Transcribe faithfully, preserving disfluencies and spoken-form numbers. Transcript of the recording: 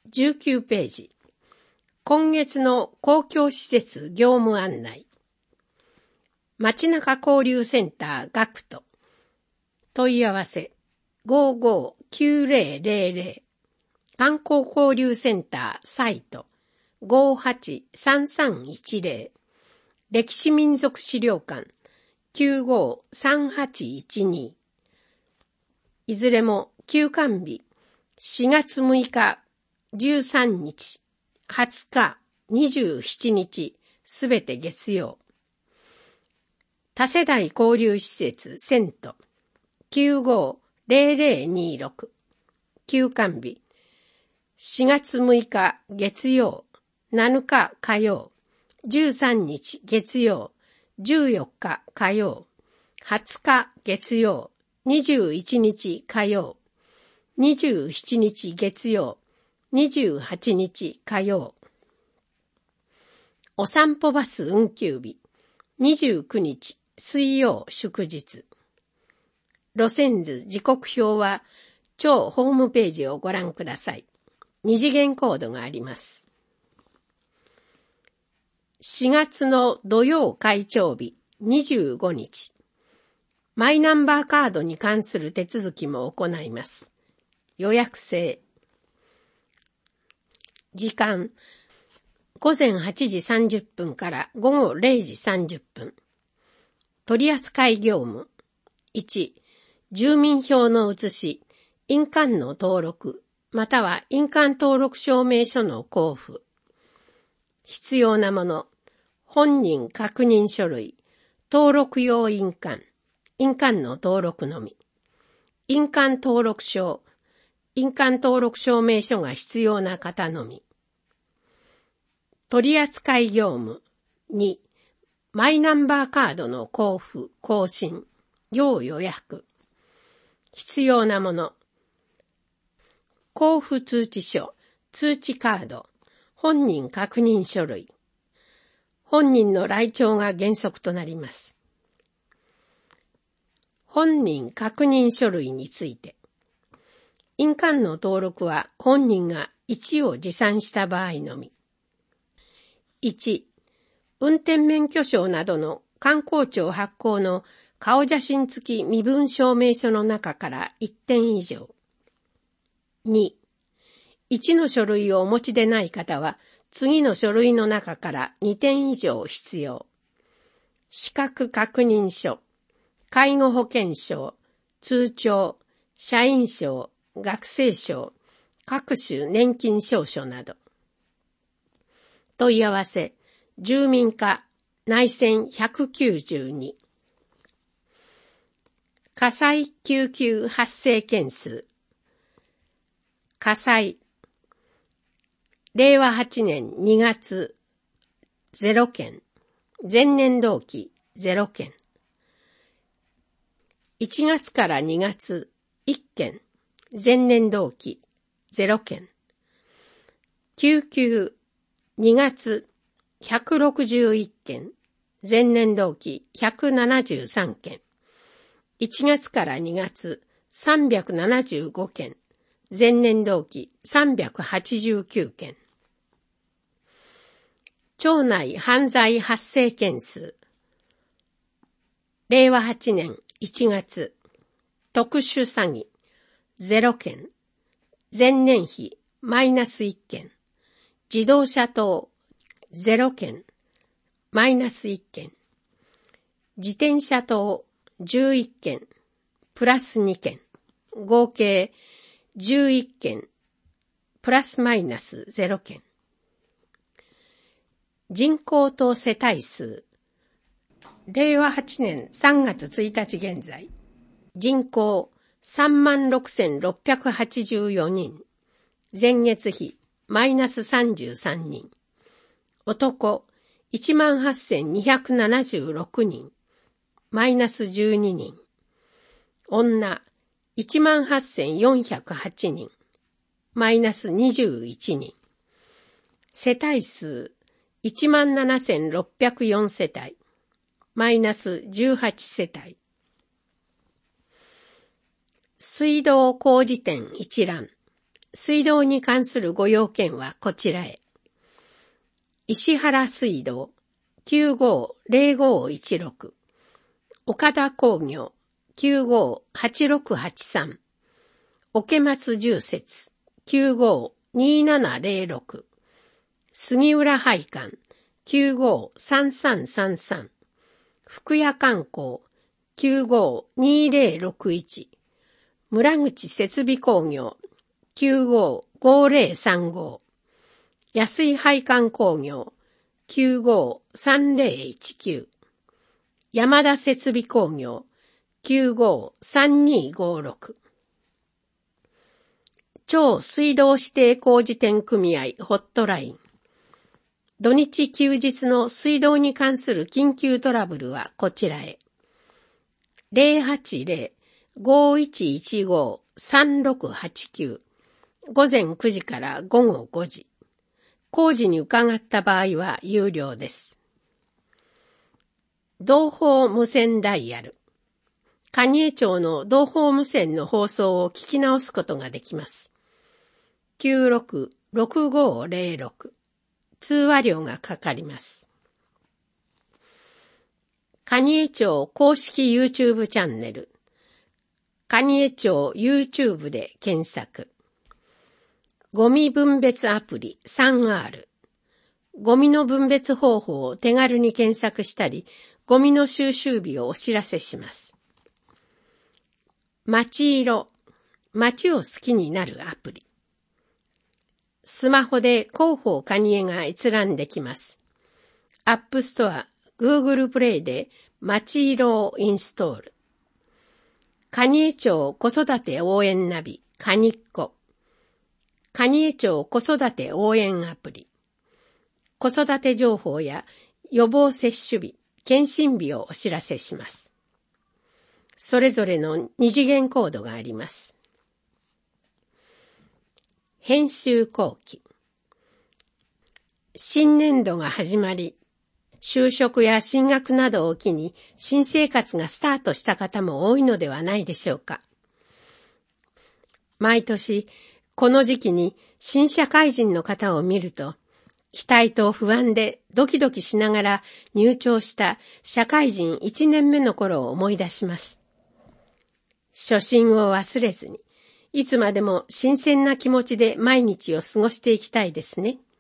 じゅうきゅうページ。今月の公共施設業務案内。街中交流センター学徒。問い合わせ ごーごーきゅうぜろぜろぜろ。観光交流センターサイト ごーはちさんさんいちぜろ。歴史民俗資料館 きゅうごーさんはちいちに。いずれも休館日しがつむいか、じゅうさんにち、はつか、にじゅうしちにち、すべて月曜。多世代交流施設セント きゅうごーぜろぜろにろく。休館日しがつむいか月曜、なのか火曜、じゅうさんにち月曜、じゅうよっか火曜、はつか月曜、にじゅういちにち火曜、にじゅうしちにち月曜、にじゅうはちにち火曜。お散歩バス運休日にじゅうくにち水曜祝日。路線図時刻表は超ホームページをご覧ください。二次元コードがあります。しがつの土曜開庁日にじゅうごにち。マイナンバーカードに関する手続きも行います。予約制。時間ごぜんはちじさんじゅっぷんからごごれいじさんじゅっぷん。取扱業務。いち、住民票の写し、印鑑の登録、または印鑑登録証明書の交付。必要なもの、本人確認書類、登録用印鑑、印鑑の登録のみ。印鑑登録証、印鑑登録証明書が必要な方のみ。取扱業務。に、マイナンバーカードの交付、更新、要予約。必要なもの。交付通知書、通知カード、本人確認書類。本人の来庁が原則となります。本人確認書類について。印鑑の登録は本人がいちを持参した場合のみ。いち、運転免許証などの観光庁発行の顔写真付き身分証明書の中からいってん以上。に、いちの書類をお持ちでない方は次の書類の中からにてん以上必要。資格確認書、介護保険証、通帳、社員証、学生証、各種年金証書など。問い合わせ、住民課、内線ひゃくきゅうじゅうに。火災救急発生件数。火災。れいわはちねんにがつ、ゼロけん。前年同期、ゼロけん。いちがつからにがつ、いっけん。前年同期、ゼロけん。救急、にがつ、ひゃくろくじゅういっけん。前年同期、ひゃくななじゅうさんけん。いちがつからにがつ、さんびゃくななじゅうごけん。前年同期、さんびゃくはちじゅうきゅうけん。町内犯罪発生件数。れいわはちねんいちがつ、特殊詐欺、ゼロけん。前年比、マイナスいっけん。自動車盗、ゼロけん。マイナスいっけん。自転車盗、じゅういっけん。プラスにけん。合計じゅういっけん。プラスマイナスゼロけん。人口と世帯数。れいわはちねんさんがつついたち現在。人口さんまんろくせんろっぴゃくはちじゅうよにん。前月比マイナスさんじゅうさんにん。男いちまんはっせんにひゃくななじゅうろくにん。マイナスじゅうににん。女いちまんはっせんよんひゃくはちにん。マイナスにじゅういちにん。世帯数いちまんななせんろっぴゃくよんせたい。マイナスじゅうはちせたい。水道工事店一覧。 水道に関するご用件はこちらへ。石原水道 きゅうごーぜろごーいちろく、岡田工業 きゅうごーはちろくはちさん、桶松住設 きゅうごーにーななぜろろく、杉浦配管 きゅうごーさんさんさんさん、福屋観光 きゅうごーにーぜろろくいち、村口設備工業 きゅうごーごーぜろさんご、安井配管工業 きゅうごーさんぜろいちきゅう、山田設備工業 きゅうごーさんにーごろく、超水道指定工事店組合ホットライン。土日休日の水道に関する緊急トラブルはこちらへ。ゼロはちゼロ ごーいちいちごー さんろくはちきゅう、午前くじから午後ごじ。工事に伺った場合は有料です。同胞無線ダイヤル。蟹江町の同胞無線の放送を聞き直すことができます。きゅうろくろくごーぜろろく。通話料がかかります。蟹江町公式 YouTube チャンネル。蟹江町 YouTube で検索。ゴミ分別アプリ スリーアール。ゴミの分別方法を手軽に検索したり、ゴミの収集日をお知らせします。街色。街を好きになるアプリ。スマホで広報蟹江が閲覧できます。アップストア、Google プレイで街色をインストール。蟹江町子育て応援ナビ、かにっこ。蟹江町子育て応援アプリ。子育て情報や予防接種日、検診日をお知らせします。それぞれの二次元コードがあります。編集後期。新年度が始まり、就職や進学などを機に新生活がスタートした方も多いのではないでしょうか。毎年、この時期に新社会人の方を見ると、期待と不安でドキドキしながら入庁した社会人いちねんめの頃を思い出します。初心を忘れずに、いつまでも新鮮な気持ちで毎日を過ごしていきたいですね。